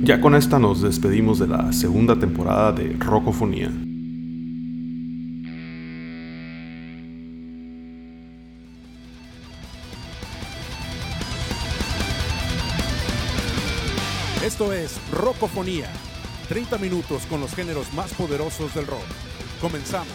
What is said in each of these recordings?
Ya con esta nos despedimos de la segunda temporada de Rocofonía. Esto es Rocofonía, 30 minutos con los géneros más poderosos del rock. Comenzamos.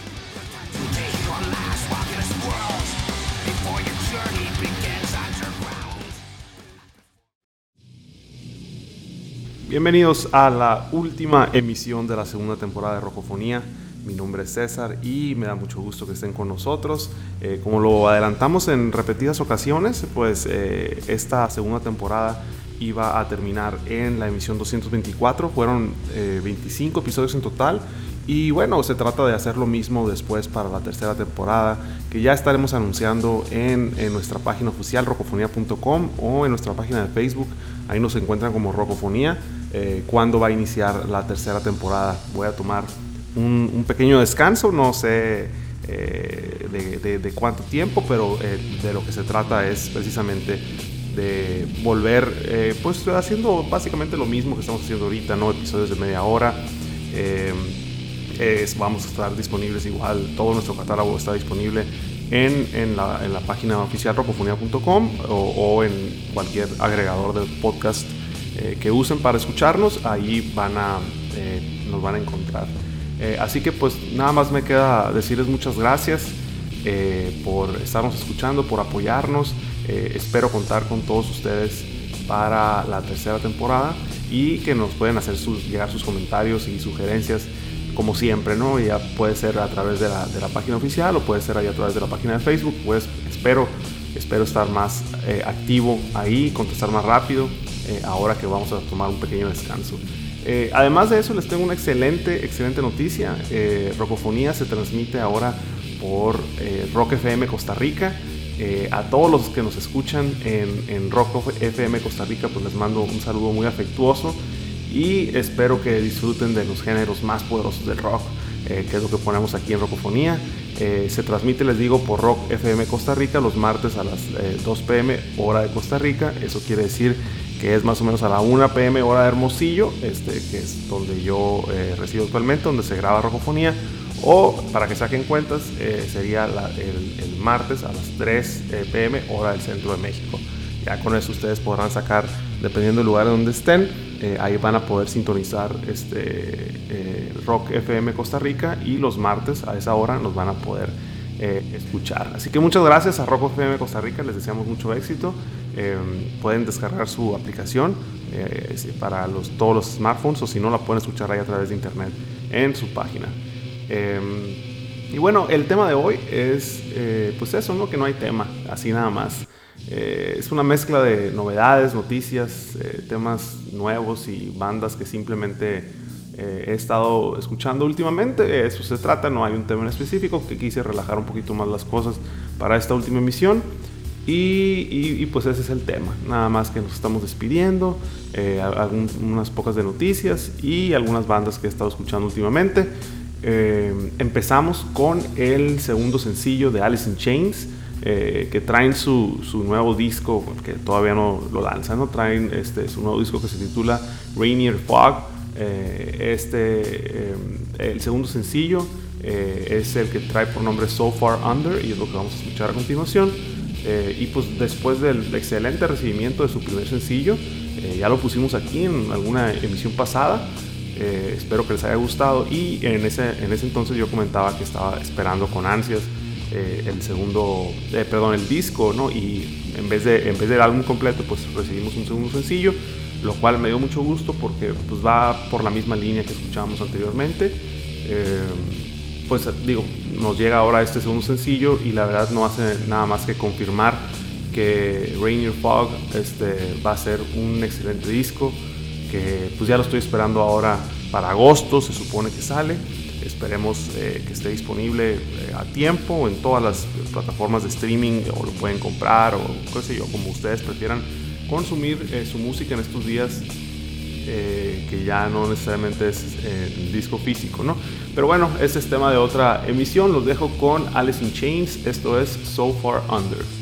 Bienvenidos a la última emisión de la segunda temporada de Rocofonía. Mi nombre es César y me da mucho gusto que estén con nosotros. Como lo adelantamos en repetidas ocasiones, pues esta segunda temporada iba a terminar en la emisión 224. Fueron 25 episodios en total. Y bueno, se trata de hacer lo mismo después para la tercera temporada, que ya estaremos anunciando en nuestra página oficial rocofonía.com o en nuestra página de Facebook. Ahí nos encuentran como Rocofonía. Cuándo va a iniciar la tercera temporada. Voy a tomar un pequeño descanso, no sé de cuánto tiempo, pero de lo que se trata es precisamente de volver pues haciendo básicamente lo mismo que estamos haciendo ahorita, ¿no? Episodios de media hora. Vamos a estar disponibles igual, todo nuestro catálogo está disponible en la página oficial rocofonía.com o en cualquier agregador de podcast que usen para escucharnos. Ahí nos van a encontrar. Así que pues nada más me queda decirles muchas gracias por estarnos escuchando, por apoyarnos. Espero contar con todos ustedes para la tercera temporada y que nos pueden hacer llegar sus comentarios y sugerencias como siempre, ¿no? Ya puede ser a través de la página oficial o puede ser ahí a través de la página de Facebook. Pues espero estar más activo ahí, contestar más rápido ahora que vamos a tomar un pequeño descanso. Además de eso, les tengo una excelente noticia. Rocofonía se transmite ahora por Rock FM Costa Rica. A todos los que nos escuchan en Rock FM Costa Rica, pues les mando un saludo muy afectuoso y espero que disfruten de los géneros más poderosos del rock, que es lo que ponemos aquí en Rocofonía. Se transmite, les digo, por Rock FM Costa Rica los martes a las 2 p.m. hora de Costa Rica. Eso quiere decir que es más o menos a la 1 p.m. hora de Hermosillo, que es donde yo resido actualmente, donde se graba Rocofonía. O para que saquen cuentas, sería el martes a las 3 p.m. hora del centro de México. Ya con eso ustedes podrán sacar, dependiendo del lugar donde estén, ahí van a poder sintonizar Rock FM Costa Rica y los martes a esa hora nos van a poder escuchar. Así que muchas gracias a Rock FM Costa Rica, les deseamos mucho éxito. Pueden descargar su aplicación para todos los smartphones, o si no la pueden escuchar ahí a través de internet en su página. Y bueno, el tema de hoy es pues eso, ¿no? Que no hay tema, así nada más. Es una mezcla de novedades, noticias, temas nuevos y bandas que simplemente he estado escuchando últimamente. Eso se trata, no hay un tema en específico, que quise relajar un poquito más las cosas para esta última emisión. Y pues ese es el tema, nada más que nos estamos despidiendo, unas pocas de noticias y algunas bandas que he estado escuchando últimamente. Empezamos con el segundo sencillo de Alice in Chains, que traen su nuevo disco, que todavía no lo lanzan, ¿no? Traen su nuevo disco que se titula Rainier Fog. El segundo sencillo es el que trae por nombre So Far Under y es lo que vamos a escuchar a continuación. Y pues después del excelente recibimiento de su primer sencillo, ya lo pusimos aquí en alguna emisión pasada. Espero que les haya gustado y en ese entonces yo comentaba que estaba esperando con ansias el disco, ¿no? Y en vez del álbum completo, pues recibimos un segundo sencillo, lo cual me dio mucho gusto porque pues va por la misma línea que escuchábamos anteriormente. Pues digo, nos llega ahora este segundo sencillo y la verdad no hace nada más que confirmar que Rainier Fog va a ser un excelente disco, que pues ya lo estoy esperando ahora para agosto, se supone que sale. Esperemos que esté disponible a tiempo en todas las plataformas de streaming, o lo pueden comprar, o qué sé yo, como ustedes prefieran consumir su música en estos días, que ya no necesariamente es disco físico, ¿no? Pero bueno, ese es tema de otra emisión. Los dejo con Alice in Chains. Esto es So Far Under.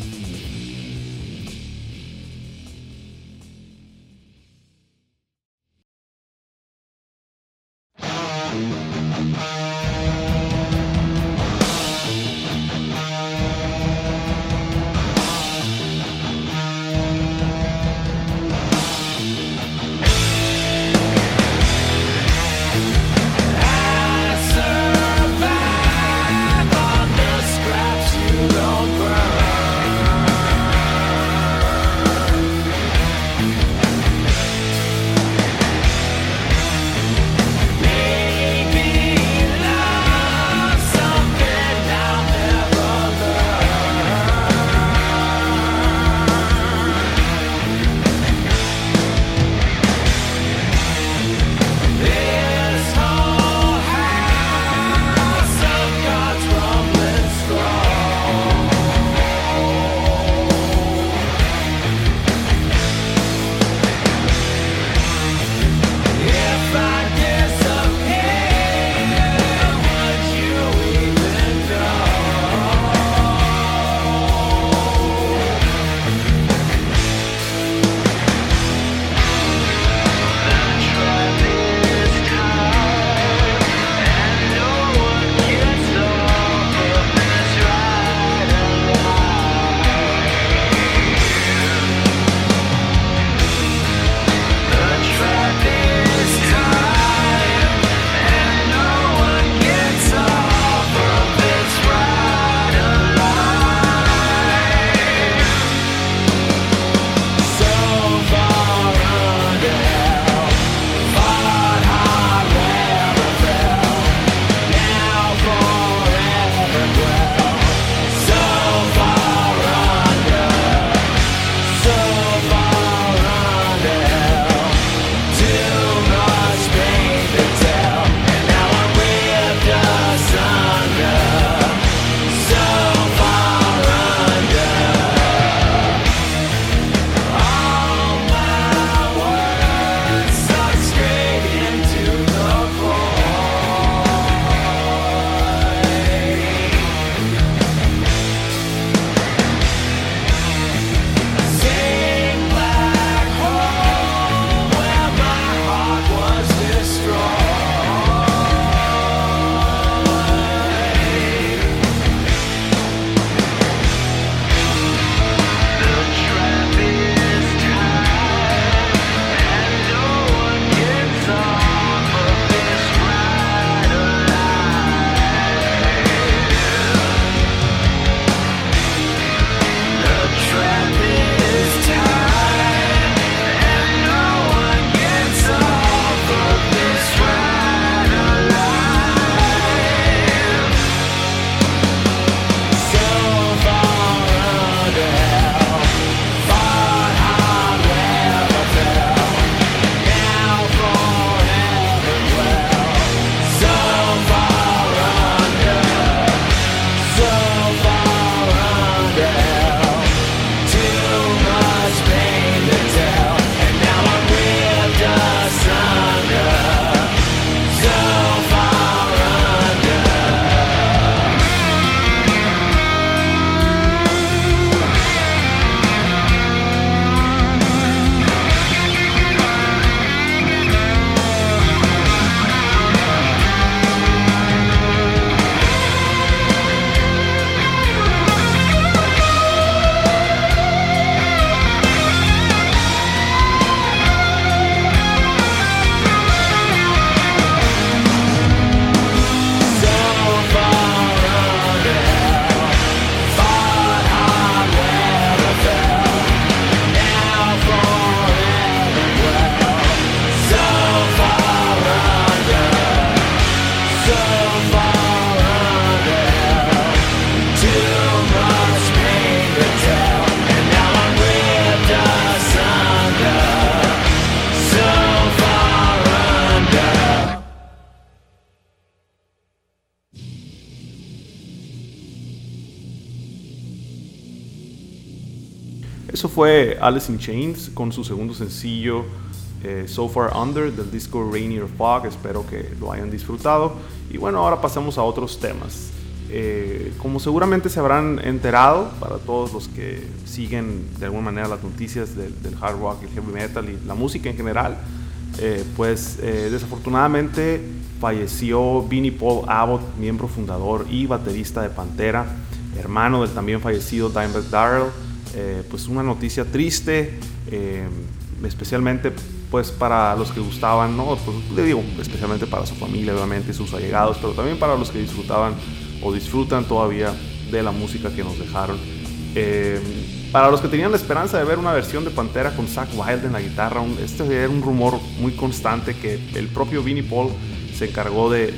Eso fue Alice in Chains con su segundo sencillo So Far Under del disco Rainier Fog. Espero que lo hayan disfrutado. Y bueno, ahora pasamos a otros temas. Como seguramente se habrán enterado, para todos los que siguen de alguna manera las noticias del hard rock, el heavy metal y la música en general, desafortunadamente falleció Vinnie Paul Abbott, miembro fundador y baterista de Pantera, hermano del también fallecido Dimebag Darrell. Pues una noticia triste, especialmente pues para los que gustaban, ¿no? Pues, le digo, especialmente para su familia, obviamente, sus allegados, pero también para los que disfrutaban o disfrutan todavía de la música que nos dejaron. Para los que tenían la esperanza de ver una versión de Pantera con Zakk Wylde en la guitarra, este era un rumor muy constante que el propio Vinnie Paul se encargó de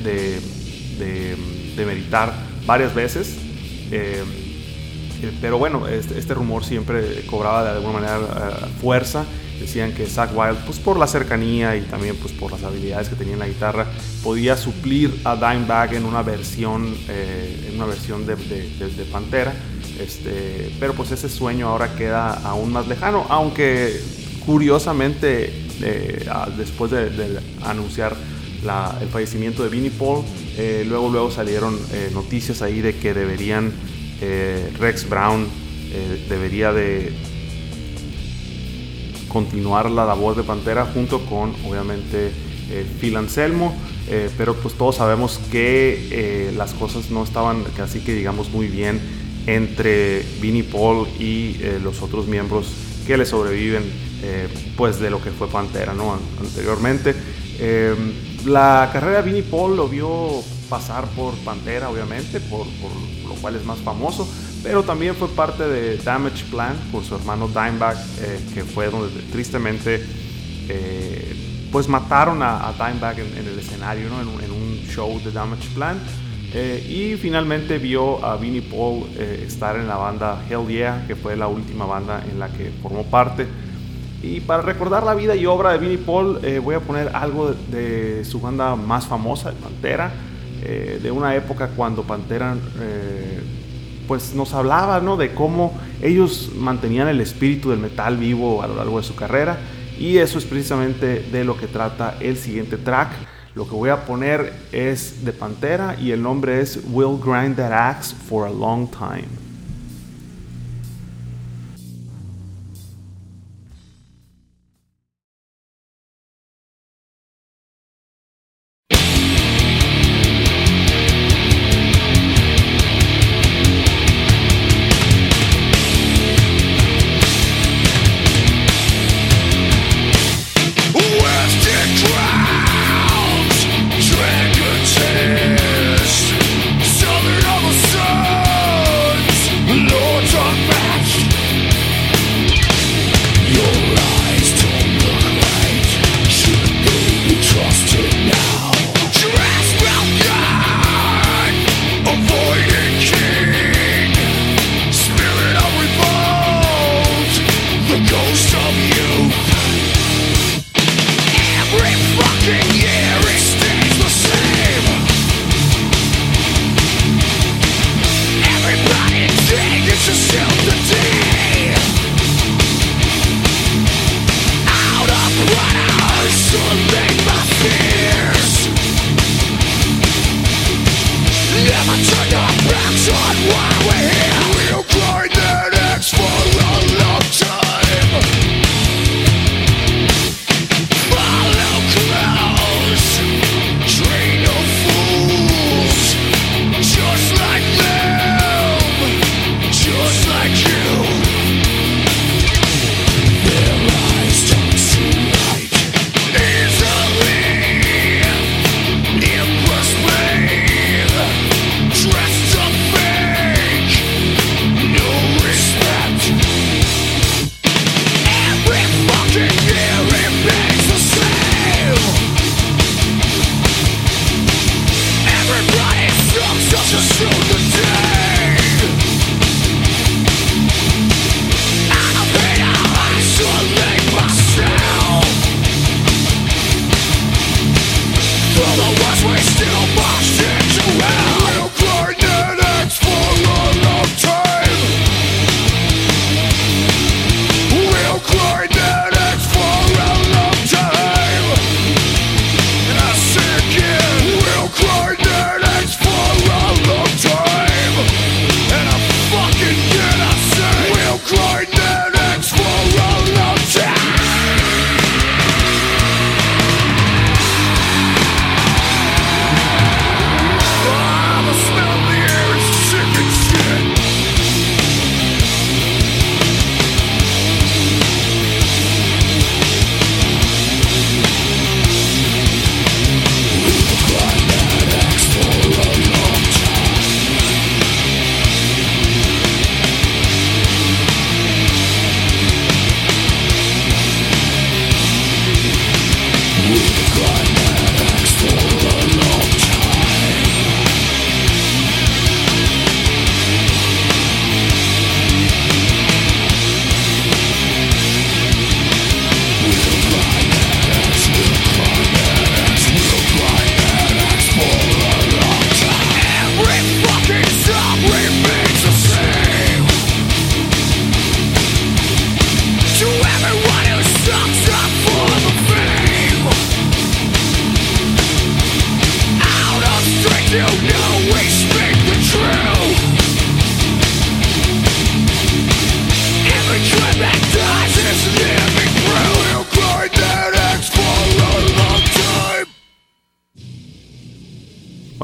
meditar varias veces. Pero bueno, este rumor siempre cobraba de alguna manera fuerza. Decían que Zakk Wylde, pues por la cercanía y también pues por las habilidades que tenía en la guitarra, podía suplir a Dimebag en una versión de Pantera. Pero pues ese sueño ahora queda aún más lejano, aunque curiosamente después de anunciar el fallecimiento de Vinnie Paul, luego salieron noticias ahí de que deberían Rex Brown debería de continuar la labor de Pantera junto con obviamente Phil Anselmo, pero pues todos sabemos que las cosas no estaban así que digamos muy bien entre Vinnie Paul y los otros miembros que le sobreviven pues de lo que fue Pantera, ¿no? Anteriormente. La carrera de Vinnie Paul lo vio pasar por Pantera, obviamente, por lo cual es más famoso, pero también fue parte de Damage Plan por su hermano Dimebag, que fue donde tristemente pues mataron a Dimebag en el escenario, ¿no? en un show de Damage Plan. Y finalmente vio a Vinnie Paul estar en la banda Hell Yeah, que fue la última banda en la que formó parte. Y para recordar la vida y obra de Vinnie Paul, voy a poner algo de su banda más famosa, de Pantera, de una época cuando Pantera pues nos hablaba, ¿no? De cómo ellos mantenían el espíritu del metal vivo a lo largo de su carrera. Y eso es precisamente de lo que trata el siguiente track. Lo que voy a poner es de Pantera y el nombre es We'll Grind That Axe for a Long Time. Southern of the sun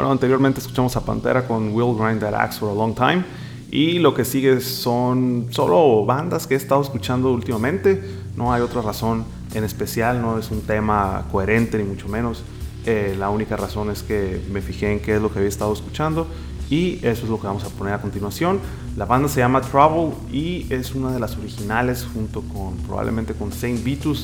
bueno, anteriormente escuchamos a Pantera con We'll Grind That Axe for a Long Time. Y lo que sigue son solo bandas que he estado escuchando últimamente. No hay otra razón en especial, no es un tema coherente ni mucho menos. La única razón es que me fijé en qué es lo que había estado escuchando y eso es lo que vamos a poner a continuación. La banda se llama Trouble y es una de las originales junto con probablemente con Saint Vitus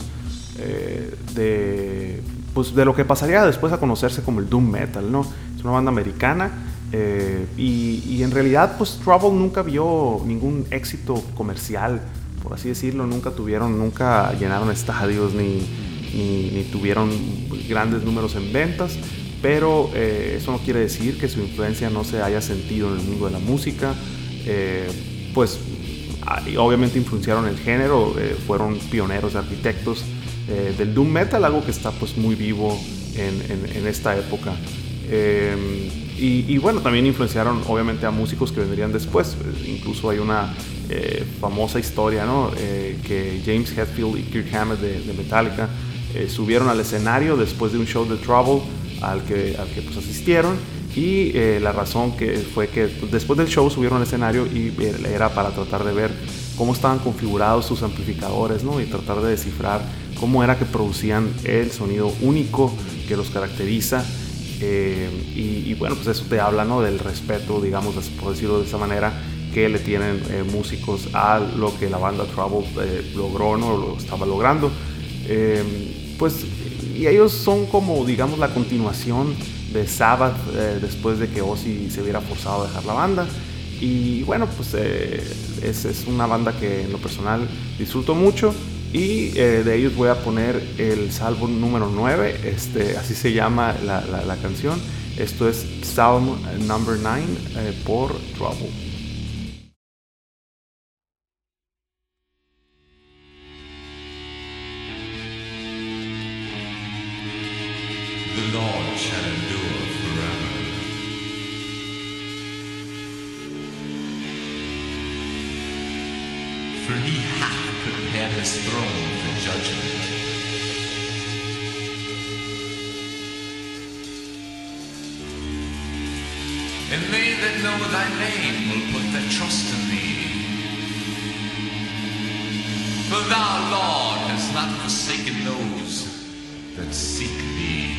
de lo que pasaría después a conocerse como el Doom Metal, ¿no? Es una banda americana. Y en realidad pues Trouble nunca vio ningún éxito comercial, por así decirlo. Nunca llenaron estadios ni tuvieron grandes números en ventas, pero eso no quiere decir que su influencia no se haya sentido en el mundo de la música. Pues obviamente influenciaron el género, fueron pioneros, arquitectos del Doom Metal, algo que está pues muy vivo en esta época. Y bueno, también influenciaron obviamente a músicos que vendrían después. Incluso hay una famosa historia, ¿no? Que James Hetfield y Kirk Hammett de Metallica subieron al escenario después de un show de Trouble al que pues asistieron, y la razón que fue que después del show subieron al escenario y era para tratar de ver cómo estaban configurados sus amplificadores, ¿no? Y tratar de descifrar cómo era que producían el sonido único que los caracteriza. Y bueno, pues eso te habla, ¿no? Del respeto, digamos, por decirlo de esa manera, que le tienen músicos a lo que la banda Trouble logró, ¿no? Lo estaba logrando. Y ellos son como, digamos, la continuación de Sabbath después de que Ozzy se hubiera forzado a dejar la banda. Y bueno, pues es una banda que en lo personal disfruto mucho. Y de ellos voy a poner el salmo número 9, así se llama la canción. Esto es Psalm number 9 por Trouble. The Lord shall endure forever. For he hath prepared his throne for judgment. And they that know thy name will put their trust in thee. For thou, Lord, hast not forsaken those that seek thee.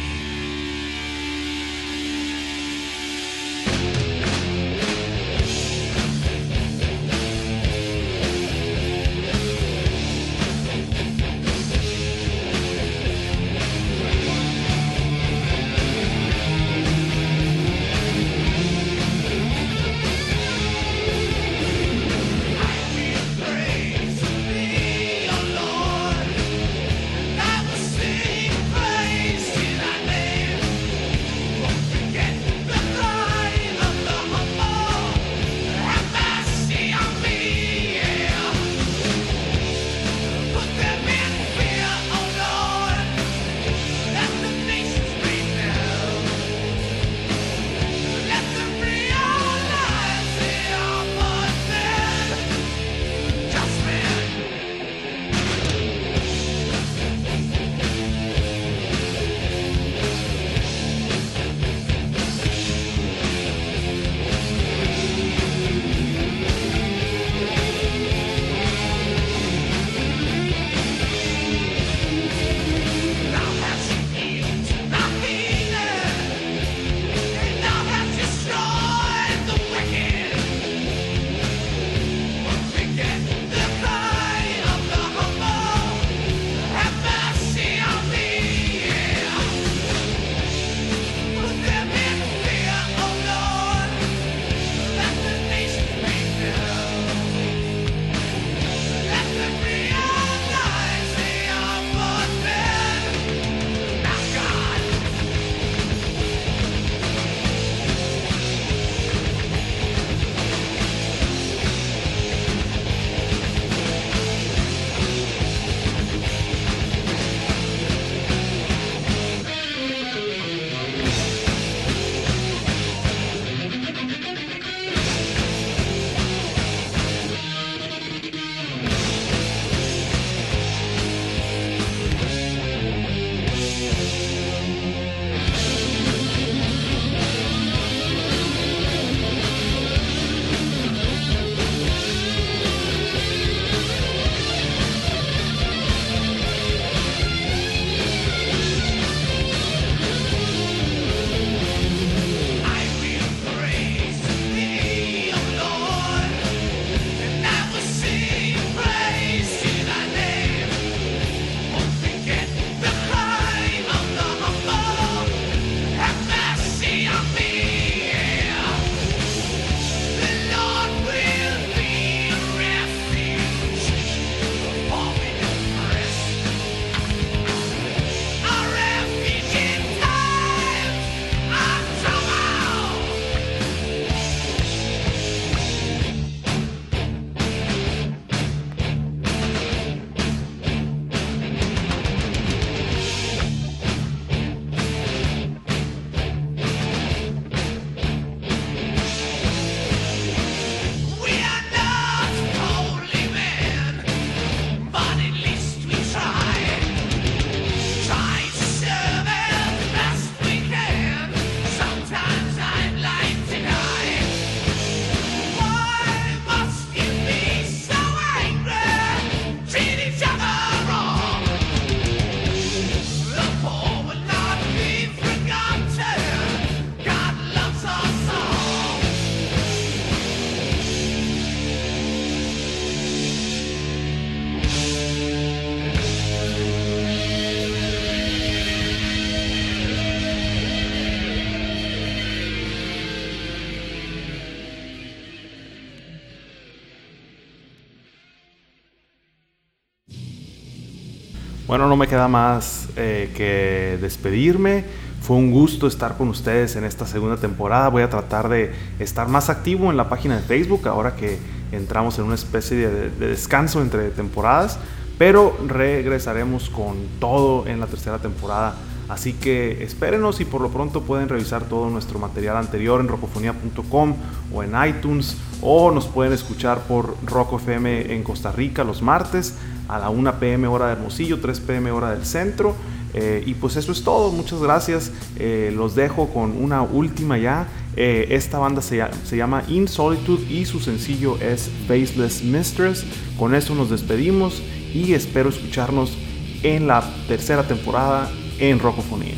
Praise to thee, O Lord, and I will sing praise to thy name. Bueno, no me queda más que despedirme. Fue un gusto estar con ustedes en esta segunda temporada. Voy a tratar de estar más activo en la página de Facebook ahora que entramos en una especie de descanso entre temporadas, pero regresaremos con todo en la tercera temporada. Así que espérenos y por lo pronto pueden revisar todo nuestro material anterior en rocofonía.com o en iTunes, o nos pueden escuchar por Rock FM en Costa Rica los martes a la 1 p.m. hora de Hermosillo, 3 p.m. hora del centro. Y pues eso es todo, muchas gracias. Los dejo con una última ya. Esta banda se llama In Solitude y su sencillo es Faceless Mistress. Con eso nos despedimos y espero escucharnos en la tercera temporada en Rocofonía.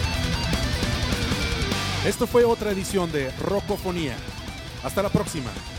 Esto fue otra edición de Rocofonía. Hasta la próxima.